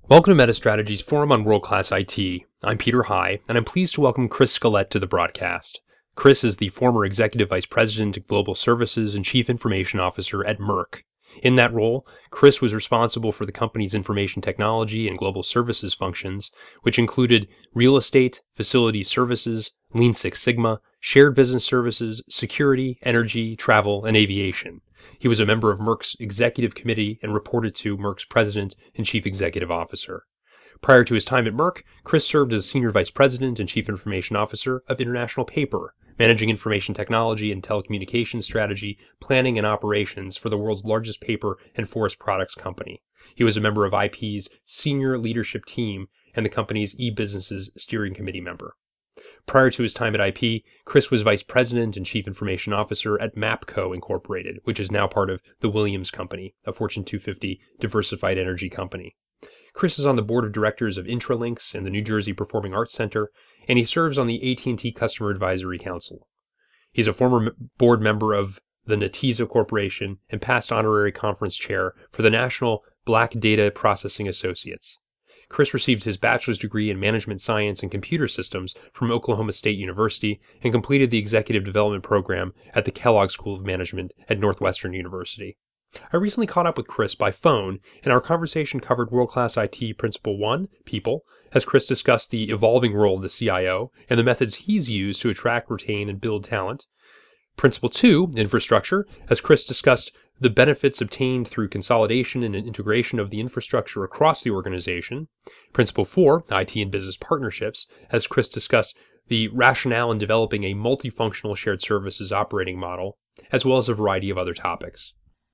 Welcome to MetaStrategy's Forum on World-Class IT. I'm Peter High, and I'm pleased to welcome Chris Scaulette to the broadcast. Chris is the former Executive Vice President of Global Services and Chief Information Officer at Merck. In that role, Chris was responsible for the company's information technology and global services functions, which included real estate, facility services, Lean Six Sigma, shared business services, security, energy, travel, and aviation. He was a member of Merck's executive committee and reported to Merck's president and chief executive officer. Prior to his time at Merck, Chris served as senior vice president and chief information officer of International Paper, managing information technology and telecommunications strategy, planning, and operations for the world's largest paper and forest products company. He was a member of IP's senior leadership team and the company's e-businesses steering committee member. Prior to his time at IP, Chris was vice president and chief information officer at MAPCO Incorporated, which is now part of the Williams Company, a Fortune 250 diversified energy company. Chris is on the board of directors of Intralinks and the New Jersey Performing Arts Center, and he serves on the AT&T Customer Advisory Council. He's a former board member of the Netezza Corporation and past honorary conference chair for the National Black Data Processing Associates. Chris received his bachelor's degree in management science and computer systems from Oklahoma State University and completed the executive development program at the Kellogg School of Management at Northwestern University. I recently caught up with Chris by phone, and our conversation covered world-class IT Principle 1, People, as Chris discussed the evolving role of the CIO and the methods he's used to attract, retain, and build talent. Principle 2, Infrastructure, as Chris discussed the benefits obtained through consolidation and integration of the infrastructure across the organization. Principle 4, IT and Business Partnerships, as Chris discussed the rationale in developing a multifunctional shared services operating model, as well as a variety of other topics.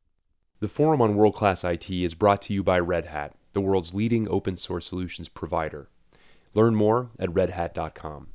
The Forum on World-Class IT is brought to you by Red Hat, the world's leading open source solutions provider. Learn more at redhat.com.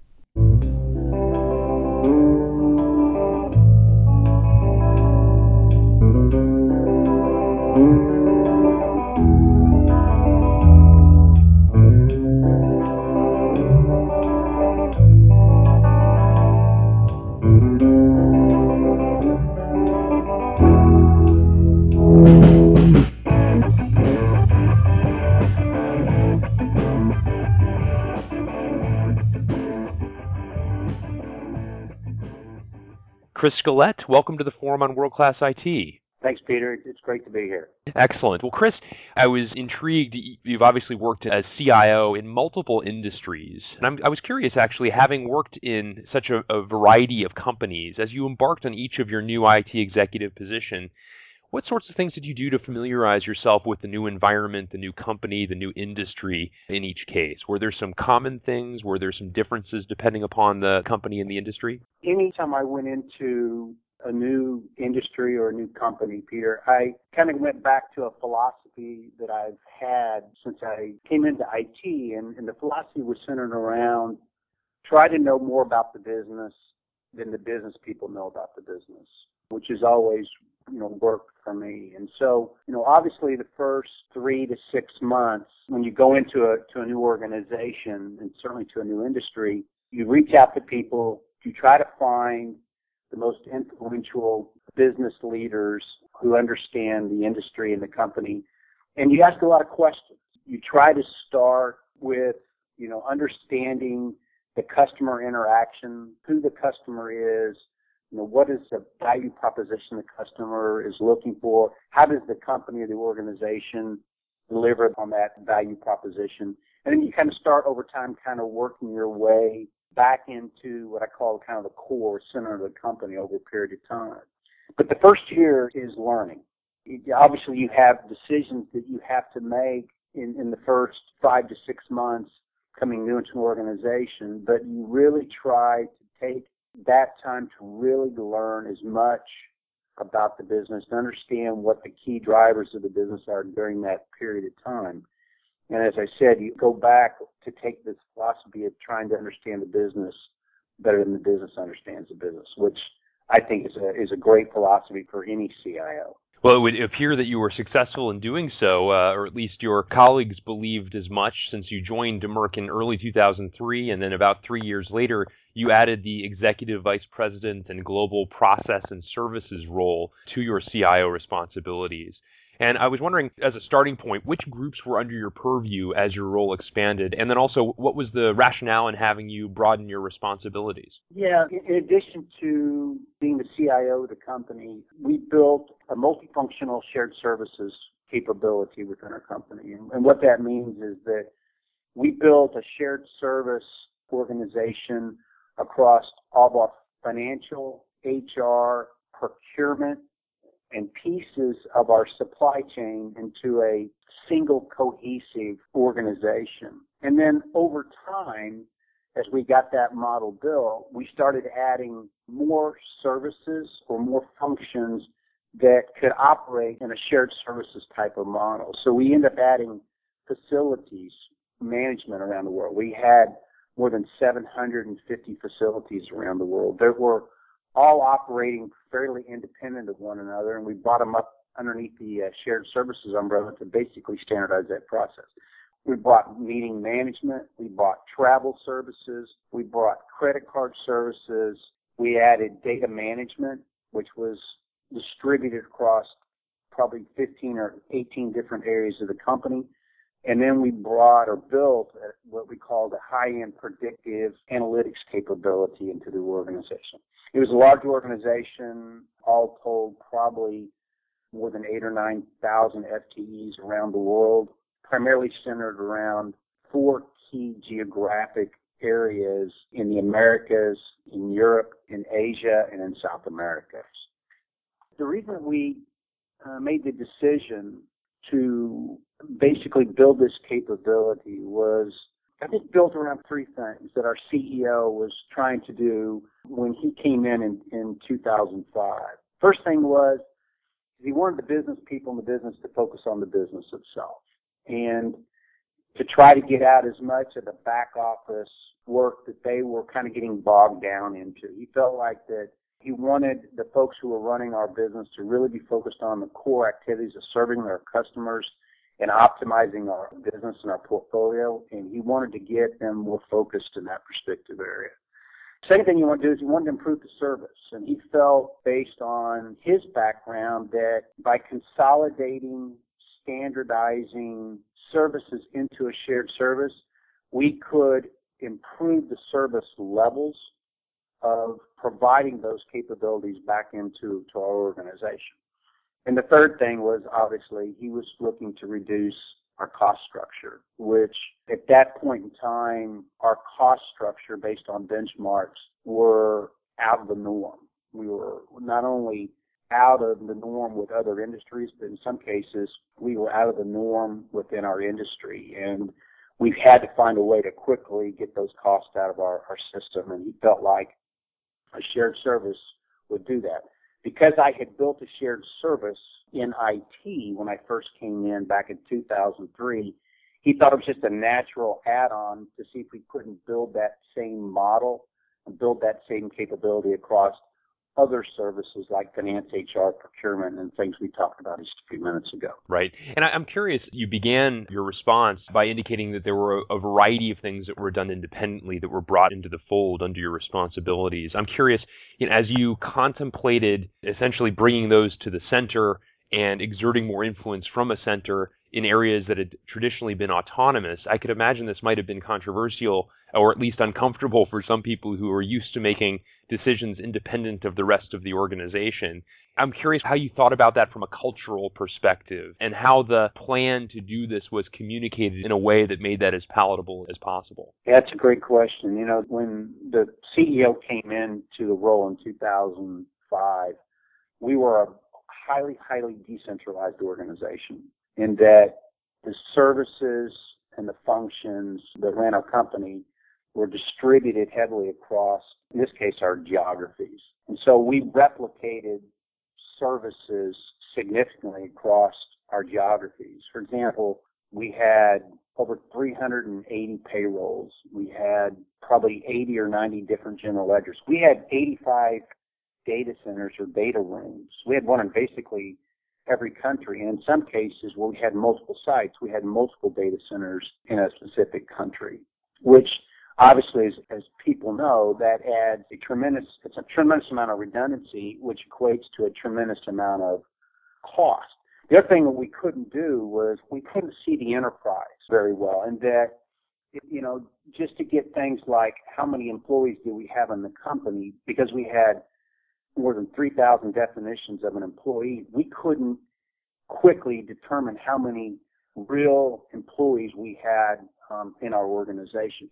Chris Scaulette, welcome to the Forum on World-Class IT. Thanks, Peter. It's great to be here. Excellent. Well, Chris, I was intrigued. You've obviously worked as CIO in multiple industries. And I was curious, actually, having worked in such a variety of companies, as you embarked on each of your new IT executive position, what sorts of things did you do to familiarize yourself with the new environment, the new company, the new industry in each case? Were there some common things? Were there some differences depending upon the company and the industry? Anytime I went into a new industry or a new company, Peter, I kind of went back to a philosophy that I've had since I came into IT, and the philosophy was centered around try to know more about the business than the business people know about the business, which has always worked for me. And so, obviously the first 3 to 6 months when you go into a new organization and certainly to a new industry, you reach out to people, you try to find the most influential business leaders who understand the industry and the company, and you ask a lot of questions. You try to start with, understanding the customer interaction, who the customer is, what is the value proposition the customer is looking for? How does the company or the organization deliver on that value proposition? And then you kind of start over time kind of working your way back into what I call kind of the core center of the company over a period of time. But the first year is learning. Obviously, you have decisions that you have to make in the first 5 to 6 months coming new into an organization, but you really try to take that time to really learn as much about the business, to understand what the key drivers of the business are during that period of time. And as I said, you go back to take this philosophy of trying to understand the business better than the business understands the business, which I think is a great philosophy for any CIO. Well, it would appear that you were successful in doing so, or at least your colleagues believed as much, since you joined Merck in early 2003, and then about 3 years later, you added the Executive Vice President and Global Process and Services role to your CIO responsibilities. And I was wondering, as a starting point, which groups were under your purview as your role expanded? And then also, what was the rationale in having you broaden your responsibilities? Yeah, in addition to being the CIO of the company, we built a multifunctional shared services capability within our company. And what that means is that we built a shared service organization across all of our financial, HR, procurement, and pieces of our supply chain into a single cohesive organization. And then over time, as we got that model built, we started adding more services or more functions that could operate in a shared services type of model. So we ended up adding facilities management around the world. We had more than 750 facilities around the world that were all operating fairly independent of one another, and we brought them up underneath the shared services umbrella to basically standardize that process. We brought meeting management, we brought travel services, we brought credit card services, we added data management, which was distributed across probably 15 or 18 different areas of the company. And then we brought or built what we called a high-end predictive analytics capability into the organization. It was a large organization, all told probably more than 8,000 or 9,000 FTEs around the world, primarily centered around 4 key geographic areas in the Americas, in Europe, in Asia, and in South America. The reason we made the decision to basically build this capability was, I think, built around 3 things that our CEO was trying to do when he came in 2005. First thing was he wanted the business people in the business to focus on the business itself and to try to get out as much of the back office work that they were kind of getting bogged down into. He felt like that he wanted the folks who were running our business to really be focused on the core activities of serving their customers and optimizing our business and our portfolio, and he wanted to get them more focused in that perspective area. Second thing you want to do is you want to improve the service, and he felt, based on his background, that by consolidating, standardizing services into a shared service, we could improve the service levels of providing those capabilities back into our organization. And the third thing was, obviously, he was looking to reduce our cost structure, which at that point in time, our cost structure based on benchmarks were out of the norm. We were not only out of the norm with other industries, but in some cases, we were out of the norm within our industry. And we've had to find a way to quickly get those costs out of our system. And he felt like a shared service would do that. Because I had built a shared service in IT when I first came in back in 2003, he thought it was just a natural add-on to see if we couldn't build that same model and build that same capability across other services like finance, HR, procurement, and things we talked about just a few minutes ago. Right. And I'm curious, you began your response by indicating that there were a variety of things that were done independently that were brought into the fold under your responsibilities. I'm curious, as you contemplated essentially bringing those to the center and exerting more influence from a center in areas that had traditionally been autonomous, I could imagine this might have been controversial or at least uncomfortable for some people who are used to making decisions independent of the rest of the organization. I'm curious how you thought about that from a cultural perspective and how the plan to do this was communicated in a way that made that as palatable as possible. That's a great question. When the CEO came into the role in 2005, we were a highly, highly decentralized organization in that the services and the functions that ran our company were distributed heavily across, in this case, our geographies. And so we replicated services significantly across our geographies. For example, we had over 380 payrolls. We had probably 80 or 90 different general ledgers. We had 85 data centers or data rooms. We had one in basically every country. And in some cases where we had multiple sites, we had multiple data centers in a specific country, which obviously, as people know, that adds a tremendous amount of redundancy, which equates to a tremendous amount of cost. The other thing that we couldn't do was we couldn't see the enterprise very well, and that, just to get things like how many employees do we have in the company, because we had more than 3,000 definitions of an employee, we couldn't quickly determine how many real employees we had in our organization.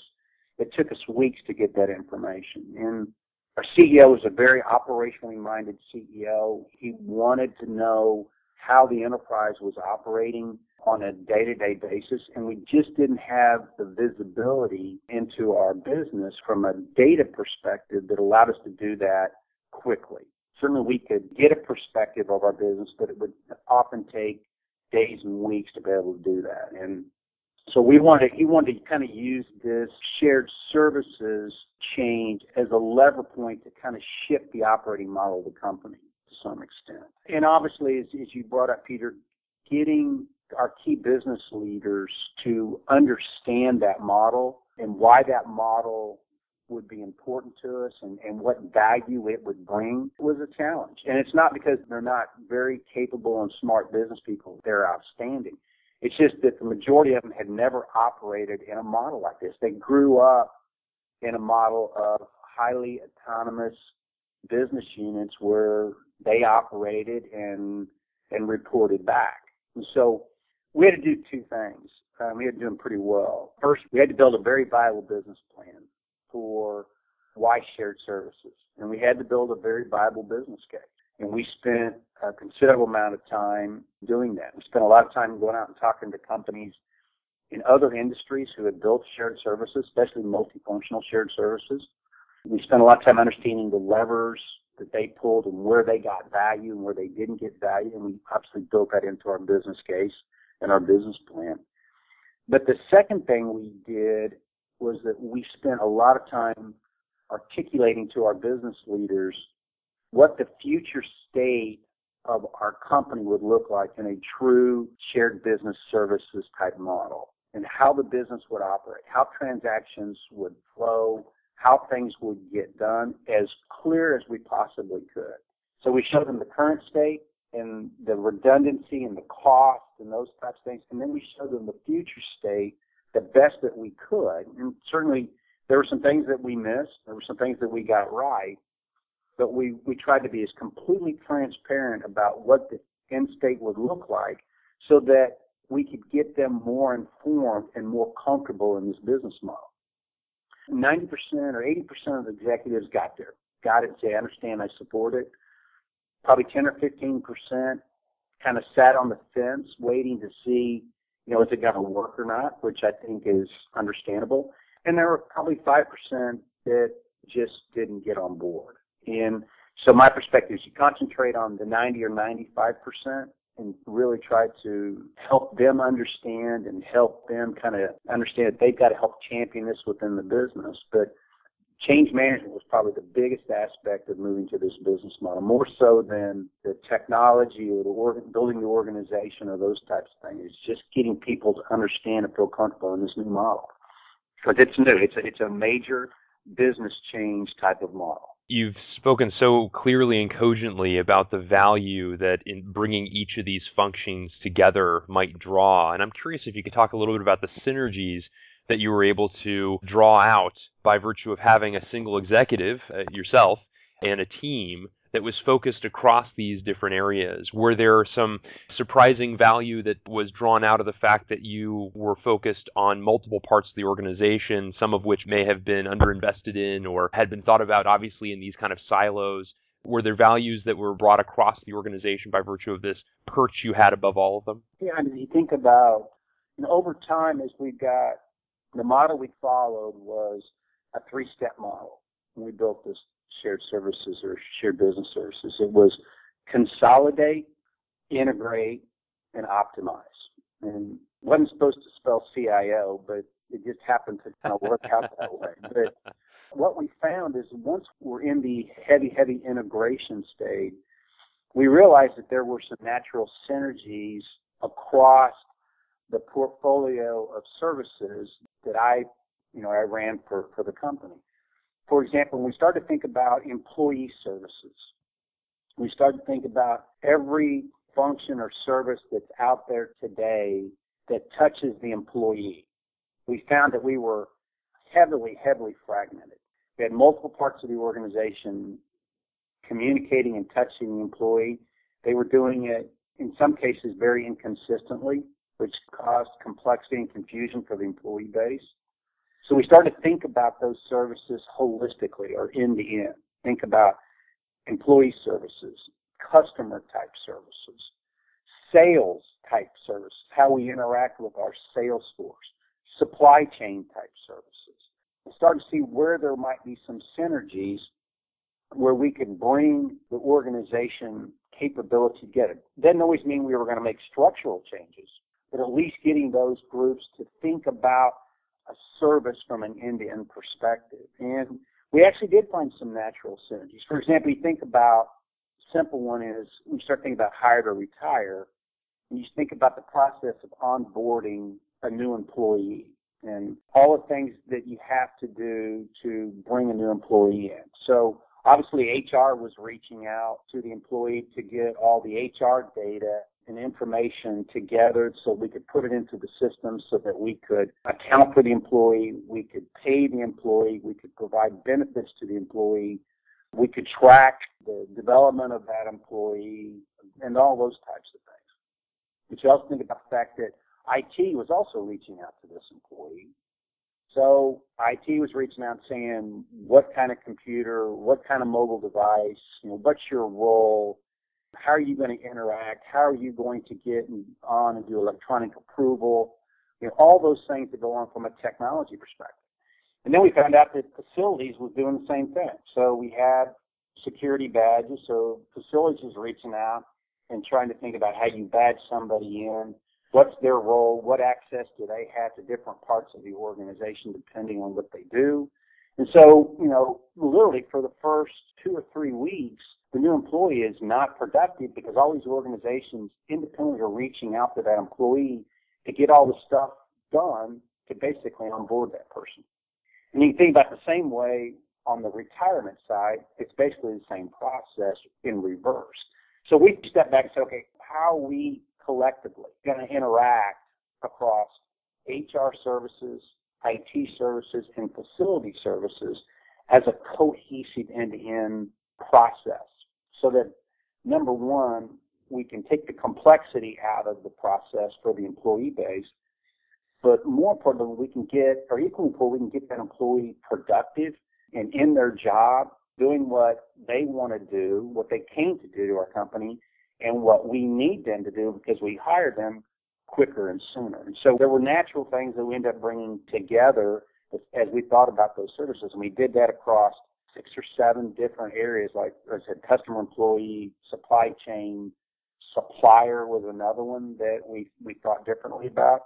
It took us weeks to get that information. And our CEO was a very operationally minded CEO. He wanted to know how the enterprise was operating on a day-to-day basis, and we just didn't have the visibility into our business from a data perspective that allowed us to do that quickly. Certainly we could get a perspective of our business, but it would often take days and weeks to be able to do that. And so he wanted to kind of use this shared services change as a lever point to kind of shift the operating model of the company to some extent. And obviously, as you brought up, Peter, getting our key business leaders to understand that model and why that model would be important to us and what value it would bring was a challenge. And it's not because they're not very capable and smart business people. They're outstanding. It's just that the majority of them had never operated in a model like this. They grew up in a model of highly autonomous business units where they operated and reported back. And so we had to do two things. We had to do them pretty well. First, we had to build a very viable business plan for why shared services. And we had to build a very viable business case. And we spent a considerable amount of time doing that. We spent a lot of time going out and talking to companies in other industries who had built shared services, especially multifunctional shared services. We spent a lot of time understanding the levers that they pulled and where they got value and where they didn't get value. And we obviously built that into our business case and our business plan. But the second thing we did was that we spent a lot of time articulating to our business leaders what the future state of our company would look like in a true shared business services type model, and how the business would operate, how transactions would flow, how things would get done as clear as we possibly could. So we showed them the current state and the redundancy and the cost and those types of things, and then we showed them the future state the best that we could. And certainly there were some things that we missed, there were some things that we got right, but we tried to be as completely transparent about what the end state would look like so that we could get them more informed and more comfortable in this business model. 90% or 80% of the executives got it, say, I understand, I support it. Probably 10 or 15% kind of sat on the fence waiting to see, is it going to work or not, which I think is understandable. And there were probably 5% that just didn't get on board. And so my perspective is you concentrate on the 90 or 95% and really try to help them understand and help them kind of understand that they've got to help champion this within the business. But change management was probably the biggest aspect of moving to this business model, more so than the technology or building the organization or those types of things. It's just getting people to understand and feel comfortable in this new model. Because it's new. It's a major business change type of model. You've spoken so clearly and cogently about the value that in bringing each of these functions together might draw. And I'm curious if you could talk a little bit about the synergies that you were able to draw out by virtue of having a single executive, yourself, and a team that was focused across these different areas. Were there some surprising value that was drawn out of the fact that you were focused on multiple parts of the organization, some of which may have been underinvested in or had been thought about obviously in these kind of silos? Were there values that were brought across the organization by virtue of this perch you had above all of them? Yeah, I mean, you think about, over time as we got, the model we followed was a 3-step model. When we built this shared services or shared business services, it was consolidate, integrate, and optimize. And it wasn't supposed to spell CIO, but it just happened to kind of work out that way. But what we found is once we're in the heavy integration stage, we realized that there were some natural synergies across the portfolio of services that I ran for the company. For example, when we started to think about employee services, we started to think about every function or service that's out there today that touches the employee. We found that we were heavily fragmented. We had multiple parts of the organization communicating and touching the employee. They were doing it, in some cases, very inconsistently, which caused complexity and confusion for the employee base. So we started to think about those services holistically, or end to end. Think about employee services, customer type services, sales type services, how we interact with our sales force, supply chain type services. We started to see where there might be some synergies where we could bring the organization capability together. Didn't always mean we were going to make structural changes, but at least getting those groups to think about a service from an end-to-end perspective. And we actually did find some natural synergies. For example, you think about, simple one is, we start thinking about hire to retire, and you think about the process of onboarding a new employee and all the things that you have to do to bring a new employee in. So obviously HR was reaching out to the employee to get all the HR data and information together so we could put it into the system so that we could account for the employee, we could pay the employee, we could provide benefits to the employee, we could track the development of that employee, and all those types of things. But you also think about the fact that IT was also reaching out to this employee. So IT was reaching out saying, what kind of computer, what kind of mobile device, what's your role, how are you going to interact, how are you going to get on and do electronic approval, all those things that go on from a technology perspective. And then we found out that facilities was doing the same thing. So we had security badges, so facilities was reaching out and trying to think about how you badge somebody in. What's their role? What access do they have to different parts of the organization depending on what they do? And so, literally for the first 2 or 3 weeks, the new employee is not productive because all these organizations independently are reaching out to that employee to get all the stuff done to basically onboard that person. And you can think about the same way on the retirement side, it's basically the same process in reverse. So we step back and say, okay, how are we collectively going to interact across HR services, IT services, and facility services as a cohesive end-to-end process so that, number one, we can take the complexity out of the process for the employee base, but more importantly, we can get, or equally important, we can get that employee productive and in their job, doing what they want to do, what they came to do to our company, and what we need them to do because we hired them quicker and sooner. And so there were natural things that we ended up bringing together as we thought about those services. And we did that across 6 or 7 different areas, like I said, customer, employee, supply chain, supplier was another one that we thought differently about.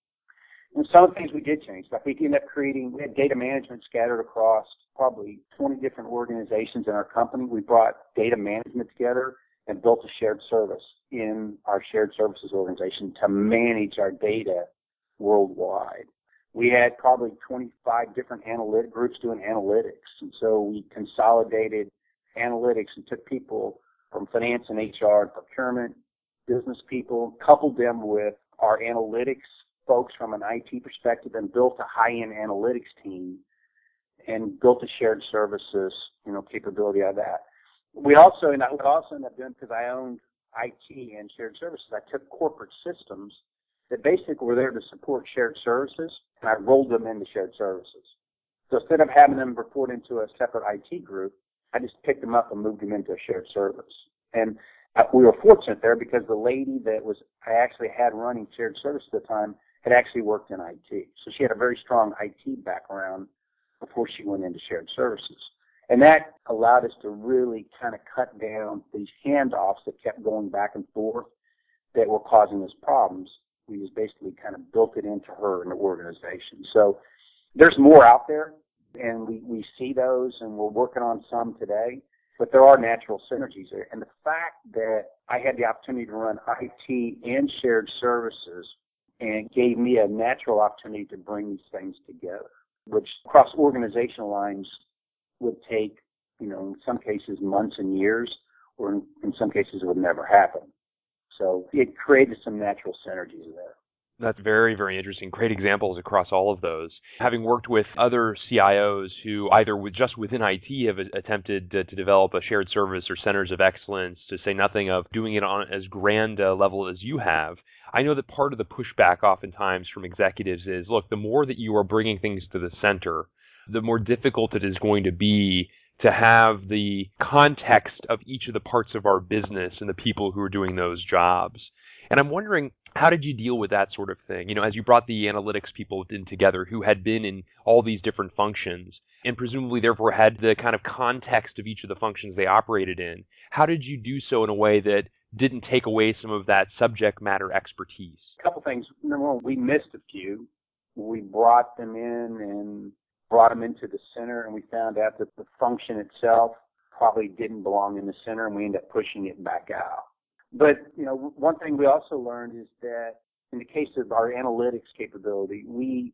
And some of the things we did change. Like we ended up we had data management scattered across probably 20 different organizations in our company. We brought data management together and built a shared service in our shared services organization to manage our data worldwide. We had probably 25 different analytic groups doing analytics. And so we consolidated analytics and took people from finance and HR and procurement, business people, coupled them with our analytics folks from an IT perspective and built a high-end analytics team and built a shared services, capability out of that. And I would also end up doing, because I owned IT and shared services, I took corporate systems that basically were there to support shared services, and I rolled them into shared services. So instead of having them report into a separate IT group, I just picked them up and moved them into a shared service. And we were fortunate there because the lady that I actually had running shared service at the time had actually worked in IT. So she had a very strong IT background before she went into shared services. And that allowed us to really kind of cut down these handoffs that kept going back and forth that were causing us problems. We just basically kind of built it into her in the organization. So there's more out there, and we see those, and we're working on some today. But there are natural synergies there. And the fact that I had the opportunity to run IT and shared services and gave me a natural opportunity to bring these things together, which across organizational lines would take, in some cases months and years, or in some cases it would never happen. So it created some natural synergies there. That's very, very interesting. Great examples across all of those. Having worked with other CIOs who either just within IT have attempted to develop a shared service or centers of excellence, to say nothing of doing it on as grand a level as you have, I know that part of the pushback oftentimes from executives is, look, the more that you are bringing things to the center, the more difficult it is going to be to have the context of each of the parts of our business and the people who are doing those jobs. And I'm wondering, how did you deal with that sort of thing? As you brought the analytics people in together who had been in all these different functions and presumably therefore had the kind of context of each of the functions they operated in, how did you do so in a way that didn't take away some of that subject matter expertise? A couple things. Number one, we missed a few. We brought them in and brought them into the center, and we found out that the function itself probably didn't belong in the center, and we ended up pushing it back out. But, one thing we also learned is that in the case of our analytics capability, we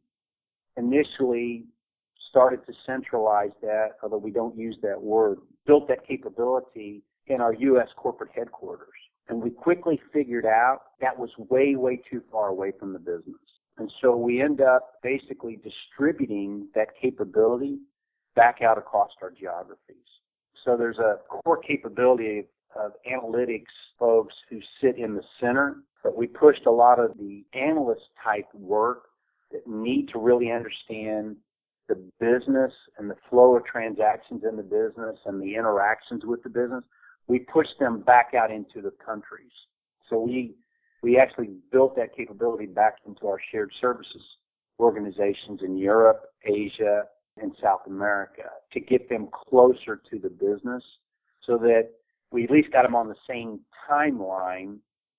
initially started to centralize that, although we don't use that word, built that capability in our U.S. corporate headquarters. And we quickly figured out that was way, way too far away from the business. And so we end up basically distributing that capability back out across our geographies. So there's a core capability of analytics folks who sit in the center, but we pushed a lot of the analyst type work that need to really understand the business and the flow of transactions in the business and the interactions with the business. We pushed them back out into the countries. So we actually built that capability back into our shared services organizations in Europe, Asia, and South America to get them closer to the business so that we at least got them on the same timeline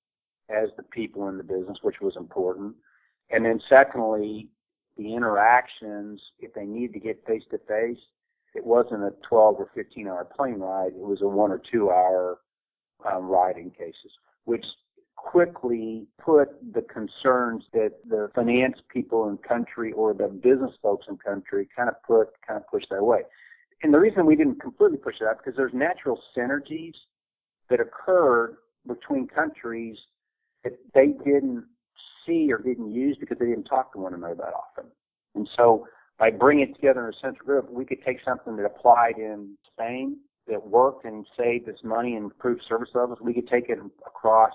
as the people in the business, which was important. And then secondly, the interactions, if they need to get face-to-face, it wasn't a 12 or 15-hour plane ride. It was a 1 or 2 hour ride in cases, which quickly put the concerns that the finance people in country or the business folks in country kind of pushed that away. And the reason we didn't completely push it out because there's natural synergies that occurred between countries that they didn't see or didn't use because they didn't talk to one another that often. And so by bringing it together in a central group, we could take something that applied in Spain that worked and saved us money and improved service levels. We could take it across,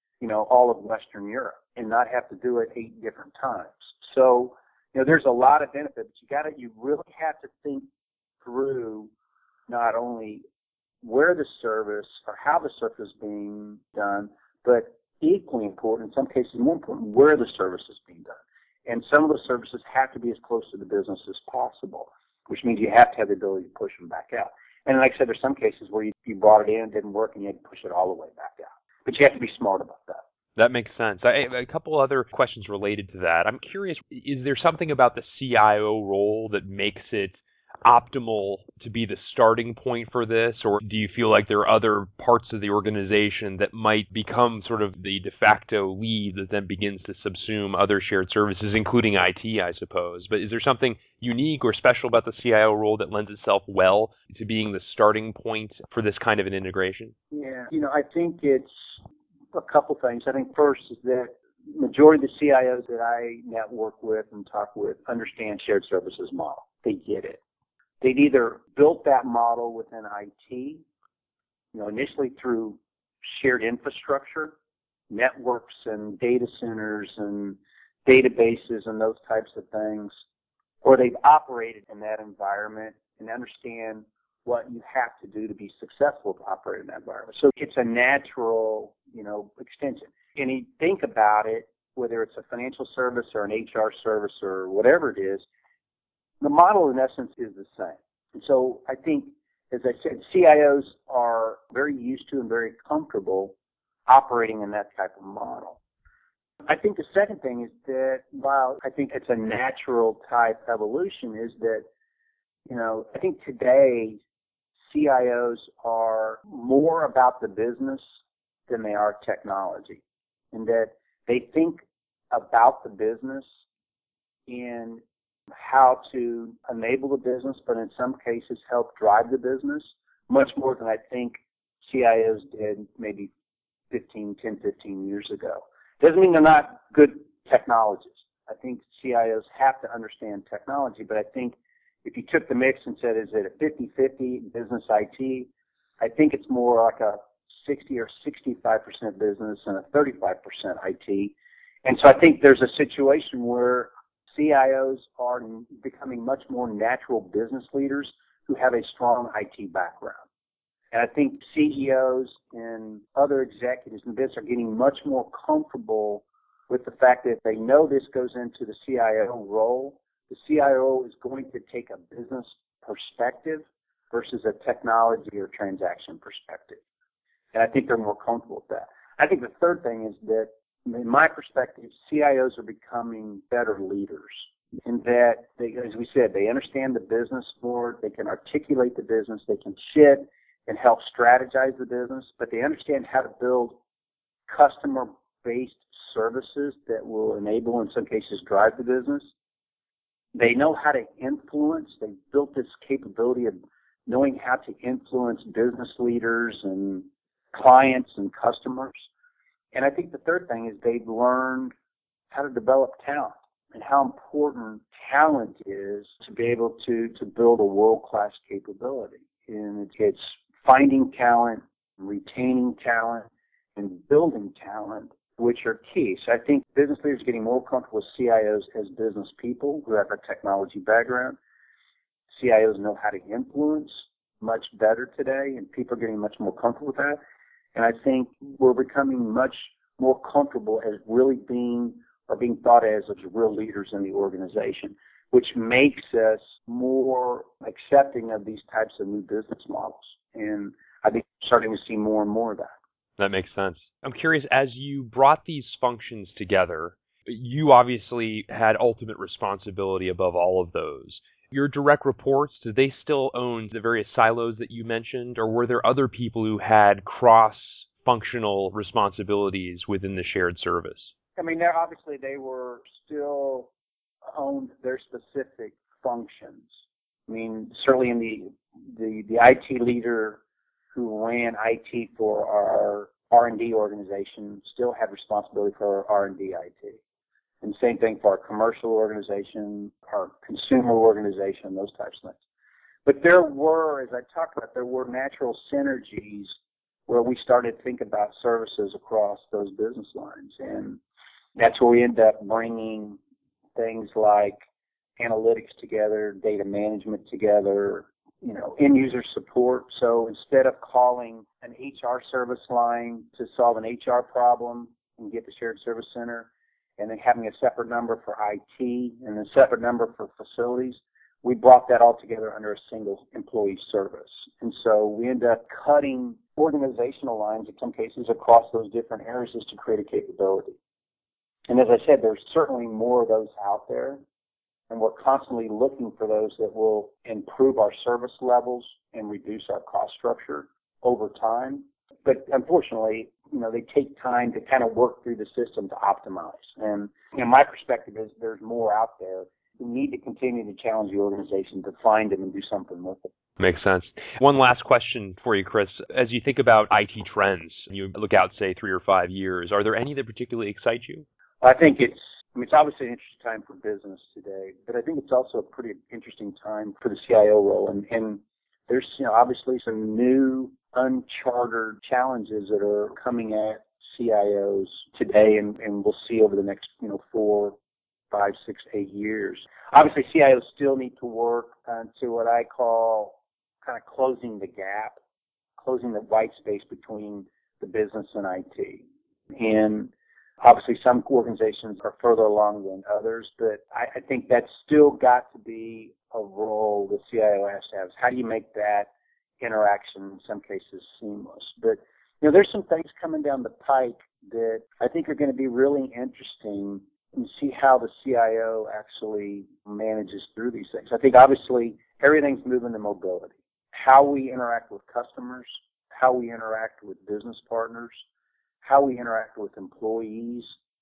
all of Western Europe and not have to do it 8 different times. So, there's a lot of benefits. You really have to think through not only where the service or how the service is being done, but equally important, in some cases more important, where the service is being done. And some of the services have to be as close to the business as possible, which means you have to have the ability to push them back out. And like I said, there's some cases where you brought it in, it didn't work, and you had to push it all the way back out. But you have to be smart about that. That makes sense. I have a couple other questions related to that. I'm curious, is there something about the CIO role that makes it optimal to be the starting point for this, or do you feel like there are other parts of the organization that might become sort of the de facto lead that then begins to subsume other shared services, including IT, I suppose? But is there something unique or special about the CIO role that lends itself well to being the starting point for this kind of an integration? Yeah, I think it's a couple things. I think first is that majority of the CIOs that I network with and talk with understand shared services model. They get it. They've either built that model within IT, initially through shared infrastructure, networks and data centers and databases and those types of things, or they've operated in that environment and understand what you have to do to be successful to operate in that environment. So it's a natural, extension. And you think about it, whether it's a financial service or an HR service or whatever it is, the model, in essence, is the same. And so I think, as I said, CIOs are very used to and very comfortable operating in that type of model. I think the second thing is that while I think it's a natural type evolution is that, I think today CIOs are more about the business than they are technology, and that they think about the business and how to enable the business, but in some cases help drive the business much more than I think CIOs did maybe 15 years ago. Doesn't mean they're not good technologists. I think CIOs have to understand technology, but I think if you took the mix and said, is it a 50-50 business IT, I think it's more like a 60 or 65% business and a 35% IT. And so I think there's a situation where CIOs are becoming much more natural business leaders who have a strong IT background. And I think CEOs and other executives in business are getting much more comfortable with the fact that they know this goes into the CIO role. The CIO is going to take a business perspective versus a technology or transaction perspective. And I think they're more comfortable with that. I think the third thing is that, in my perspective, CIOs are becoming better leaders in that, they, as we said, they understand the business more, they can articulate the business, they can sit and help strategize the business, but they understand how to build customer-based services that will enable, in some cases, drive the business. They know how to influence. They've built this capability of knowing how to influence business leaders and clients and customers. And I think the third thing is they've learned how to develop talent and how important talent is to be able to build a world-class capability. And it's finding talent, retaining talent, and building talent, which are key. So I think business leaders are getting more comfortable with CIOs as business people who have a technology background. CIOs know how to influence much better today, and people are getting much more comfortable with that. And I think we're becoming much more comfortable as really being thought as real leaders in the organization, which makes us more accepting of these types of new business models. And I think we're starting to see more and more of that. That makes sense. I'm curious, as you brought these functions together, you obviously had ultimate responsibility above all of those. Your direct reports, did they still own the various silos that you mentioned, or were there other people who had cross-functional responsibilities within the shared service? I mean, they were still owned their specific functions. I mean, certainly in the IT leader who ran IT for our R&D organization still had responsibility for our R&D IT. And same thing for our commercial organization, our consumer organization, those types of things. But there were, as I talked about, there were natural synergies where we started to think about services across those business lines. And that's where we end up bringing things like analytics together, data management together, end user support. So instead of calling an HR service line to solve an HR problem and get the shared service center, and then having a separate number for IT and a separate number for facilities, we brought that all together under a single employee service. And so we end up cutting organizational lines in some cases across those different areas just to create a capability. And as I said, there's certainly more of those out there, and we're constantly looking for those that will improve our service levels and reduce our cost structure over time. But unfortunately, they take time to kind of work through the system to optimize. And my perspective is there's more out there. We need to continue to challenge the organization to find them and do something with it. Makes sense. One last question for you, Chris. As you think about IT trends, you look out, say, 3 or 5 years, are there any that particularly excite you? I think it's obviously an interesting time for business today, but I think it's also a pretty interesting time for the CIO role. And there's, obviously some new uncharted challenges that are coming at CIOs today, and we'll see over the next, 4, 5, 6, 8 years. Obviously, CIOs still need to work to what I call kind of closing the gap, closing the white space between the business and IT. And obviously, some organizations are further along than others, but I think that's still got to be a role the CIO has to have. How do you make that interaction, in some cases, seamless? But, there's some things coming down the pike that I think are going to be really interesting and see how the CIO actually manages through these things. I think, obviously, everything's moving to mobility. How we interact with customers, how we interact with business partners, how we interact with employees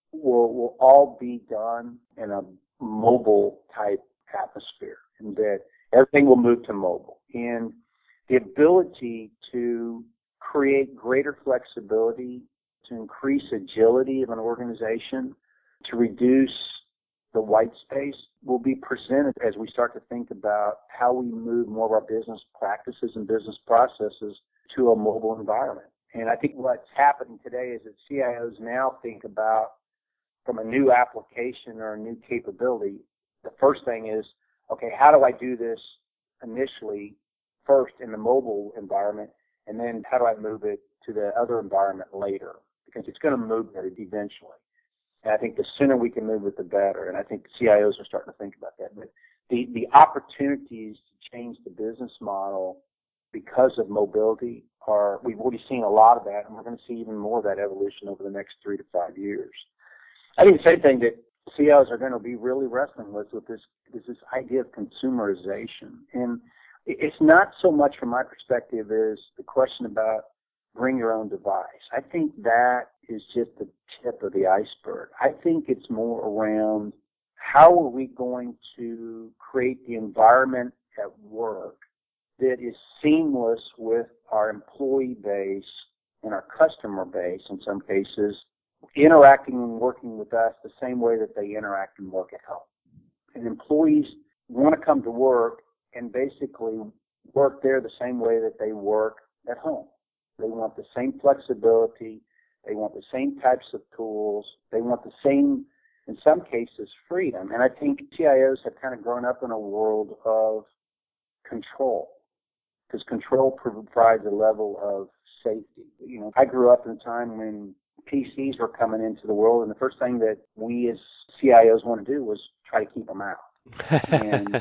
will all be done in a mobile type atmosphere, and that everything will move to mobile. And the ability to create greater flexibility to increase agility of an organization, to reduce the white space, will be presented as we start to think about how we move more of our business practices and business processes to a mobile environment. And I think what's happening today is that CIOs now think about, from a new application or a new capability, the first thing is, okay, how do I do this initially first in the mobile environment, and then how do I move it to the other environment later? Because it's going to move there eventually. And I think the sooner we can move it, the better. And I think CIOs are starting to think about that. But the opportunities to change the business model because of mobility we've already seen a lot of that, and we're going to see even more of that evolution over the next 3 to 5 years. I think the same thing that CIOs are going to be really wrestling with this idea of consumerization. And it's not so much from my perspective as the question about bring your own device. I think that is just the tip of the iceberg. I think it's more around how are we going to create the environment at work that is seamless with our employee base and our customer base, in some cases, interacting and working with us the same way that they interact and work at home. And employees want to come to work and basically work there the same way that they work at home. They want the same flexibility. They want the same types of tools. They want the same, in some cases, freedom. And I think CIOs have kind of grown up in a world of control, because control provides a level of safety. You know, I grew up in a time when PCs were coming into the world, and the first thing that we as CIOs want to do was try to keep them out. And,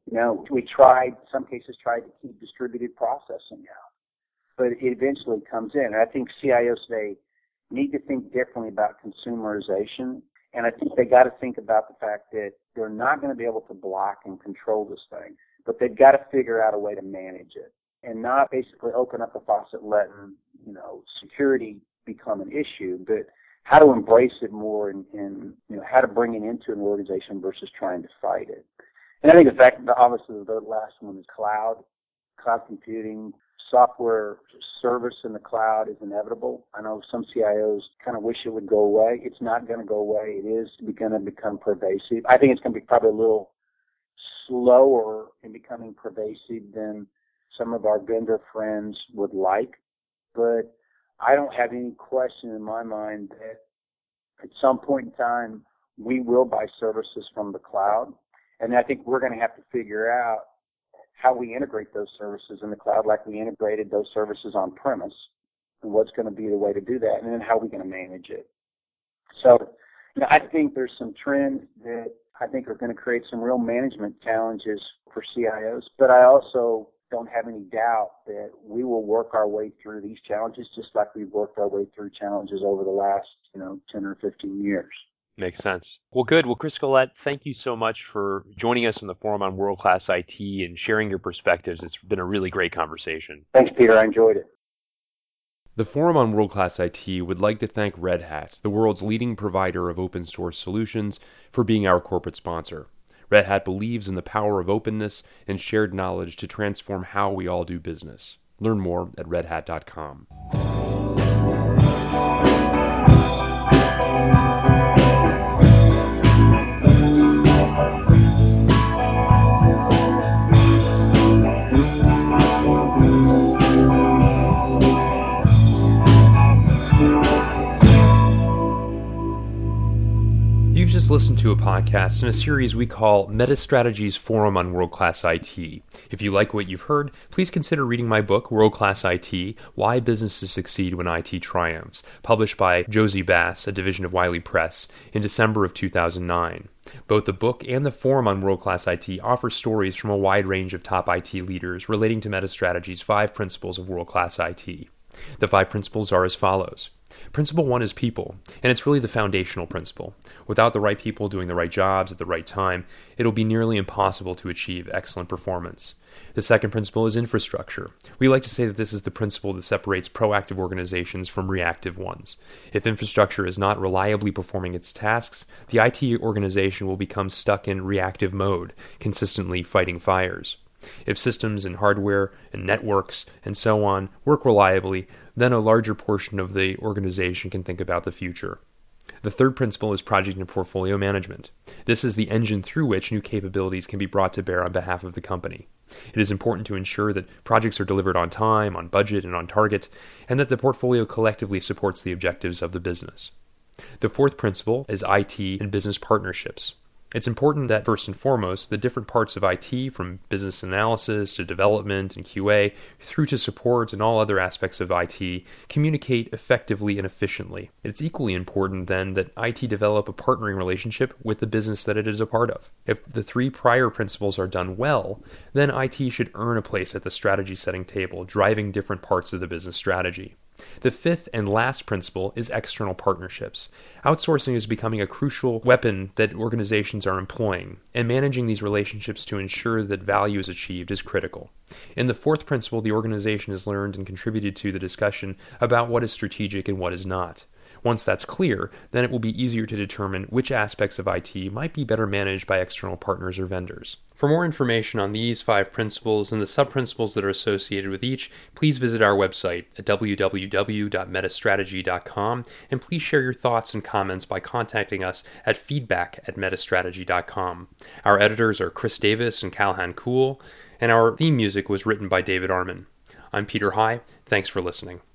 we some cases tried to keep distributed processing out. But it eventually comes in. And I think CIOs today need to think differently about consumerization. And I think they got to think about the fact that they're not going to be able to block and control this thing, but they've got to figure out a way to manage it and not basically open up the faucet, letting, security become an issue, but how to embrace it more and how to bring it into an organization versus trying to fight it. And I think the fact that obviously the last one is cloud computing, software service in the cloud is inevitable. I know some CIOs kind of wish it would go away. It's not going to go away. It is going to become pervasive. I think it's going to be probably a little slower in becoming pervasive than some of our vendor friends would like, but I don't have any question in my mind that at some point in time we will buy services from the cloud, and I think we're going to have to figure out how we integrate those services in the cloud like we integrated those services on premise, and what's going to be the way to do that, and then how we're going to manage it. So I think there's some trends that I think are going to create some real management challenges for CIOs, but I also don't have any doubt that we will work our way through these challenges just like we've worked our way through challenges over the last 10 or 15 years. Makes sense. Well, good. Well, Chris Scollett, thank you so much for joining us on the Forum on World-Class IT and sharing your perspectives. It's been a really great conversation. Thanks, Peter. I enjoyed it. The Forum on World-Class IT would like to thank Red Hat, the world's leading provider of open source solutions, for being our corporate sponsor. Red Hat believes in the power of openness and shared knowledge to transform how we all do business. Learn more at redhat.com. You've just listened to a podcast in a series we call MetaStrategy's Forum on World-Class IT. If you like what you've heard, please consider reading my book, World-Class IT, Why Businesses Succeed When IT Triumphs, published by Josie Bass, a division of Wiley Press, in December of 2009. Both the book and the Forum on World-Class IT offer stories from a wide range of top IT leaders relating to MetaStrategy's 5 principles of world-class IT. The 5 principles are as follows. Principle 1 is people, and it's really the foundational principle. Without the right people doing the right jobs at the right time, it'll be nearly impossible to achieve excellent performance. The second principle is infrastructure. We like to say that this is the principle that separates proactive organizations from reactive ones. If infrastructure is not reliably performing its tasks, the IT organization will become stuck in reactive mode, consistently fighting fires. If systems and hardware and networks and so on work reliably, then a larger portion of the organization can think about the future. The third principle is project and portfolio management. This is the engine through which new capabilities can be brought to bear on behalf of the company. It is important to ensure that projects are delivered on time, on budget, and on target, and that the portfolio collectively supports the objectives of the business. The fourth principle is IT and business partnerships. It's important that, first and foremost, the different parts of IT, from business analysis to development and QA, through to support and all other aspects of IT, communicate effectively and efficiently. It's equally important, then, that IT develop a partnering relationship with the business that it is a part of. If the three prior principles are done well, then IT should earn a place at the strategy setting table, driving different parts of the business strategy. The fifth and last principle is external partnerships. Outsourcing is becoming a crucial weapon that organizations are employing, and managing these relationships to ensure that value is achieved is critical. In the fourth principle, the organization has learned and contributed to the discussion about what is strategic and what is not. Once that's clear, then it will be easier to determine which aspects of IT might be better managed by external partners or vendors. For more information on these 5 principles and the sub-principles that are associated with each, please visit our website at www.metastrategy.com, and please share your thoughts and comments by contacting us at feedback@metastrategy.com. Our editors are Chris Davis and Calhan Kuhl, and our theme music was written by David Arman. I'm Peter High. Thanks for listening.